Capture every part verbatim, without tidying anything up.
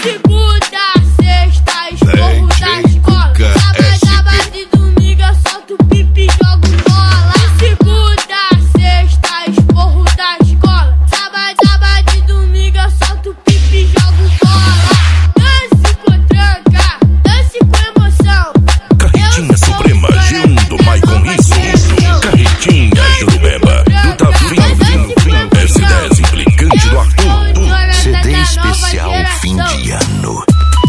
segunda, sexta, esporro da escola. Sábado, sábado e domingo eu solto pipi e jogo bola. Segunda, sexta, esporro da escola. Sábado, sábado e domingo eu solto pipi e jogo bola. Dance com tranca, dance com emoção. Carretinha Suprema, G um do Maicon Isso. Carretinha Jurubeba, do Tavinho, S dez implicante do Arthur. C D especial fim de ano.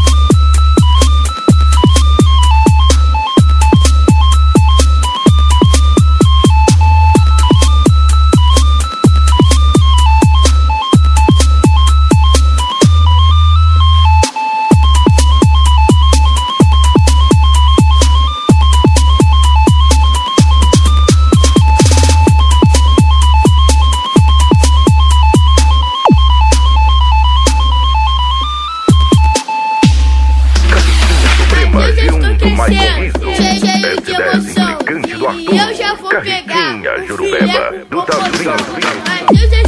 Cheio de emoção, e eu já vou pegar Carretinha Jurubeba, do Tavinho.